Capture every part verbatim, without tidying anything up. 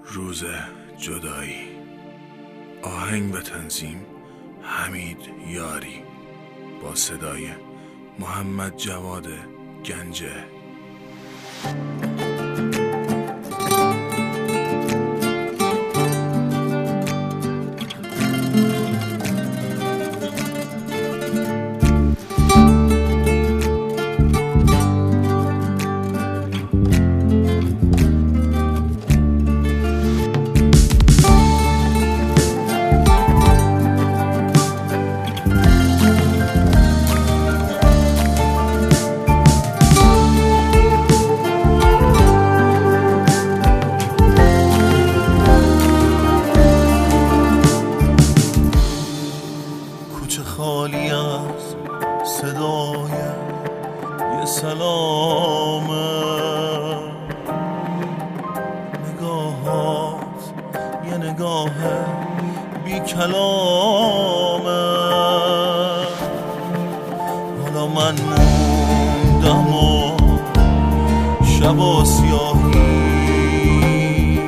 روز جدایی. آهنگ و تنظیم حمید یاری با صدای محمد جواد گنجه. خالی از صدای یه سلامه، نگاهات یه نگاه بی کلامه. حالا من موندم و شب و سیاهی،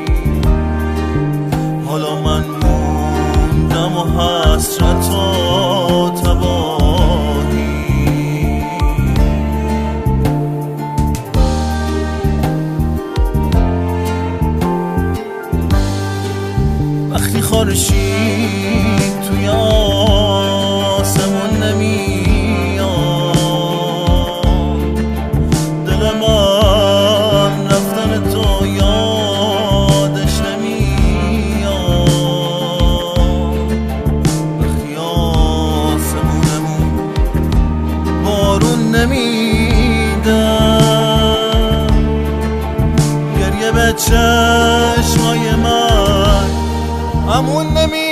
حالا من موندم و حسرت و خورشید توی آسمون نمیاد، دل من رفتن تو یادش نمیاد. وقتی آسمونمون بارون نمیده، گریه به چشمای من همون نمیده.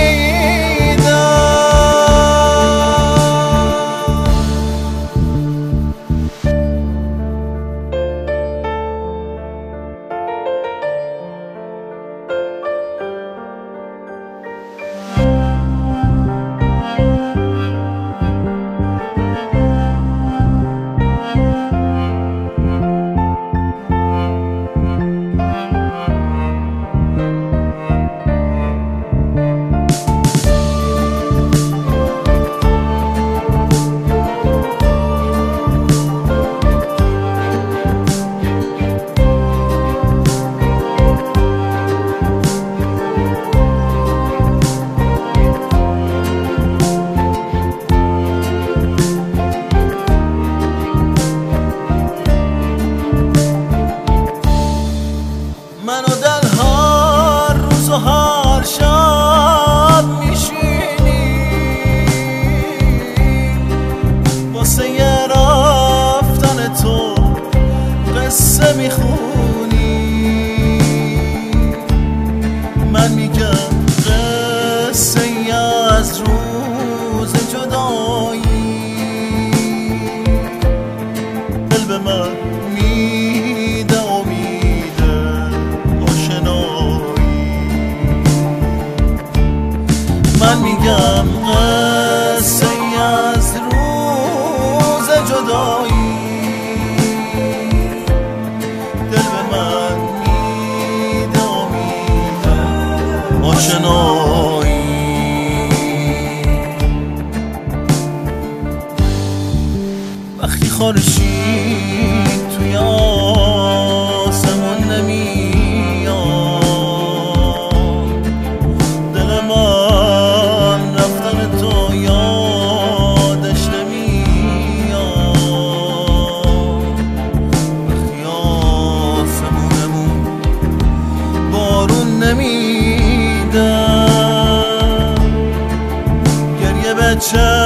منو در هر روز و هر شب میشینی، واسه یه رفتن تو قصه میخونی. من میگم قصه ای از روز جدایی، دل به من میده من میگم قصه ای از روز جدایی، دل به من میده امید آشنایی. وقتی خورشید توی آسمون نمیاد، دل من رفتن تو یادش نمیاد. وقتی آسمونمون بارون نمیده، گریه به چشم